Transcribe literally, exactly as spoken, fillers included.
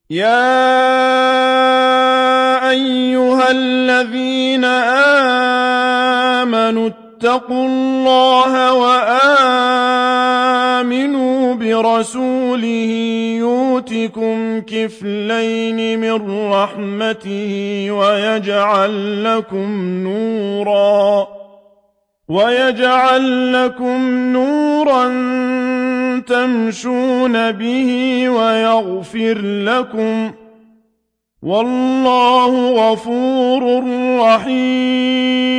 يَا أَيُّهَا الَّذِينَ آمَنُوا اتَّقُوا اللَّهَ وَآمِنُوا بِرَسُولِهِ يُؤْتِكُمْ كِفْلَيْنِ مِنْ رَحْمَتِهِ وَيَجْعَل لَّكُمْ نُورًا وَيَجْعَل لَّكُمْ نُورًا تَمْشُونَ بِهِ وَيَغْفِرْ لَكُمْ ۚ وَاللَّهُ غَفُورٌ رَّحِيمٌ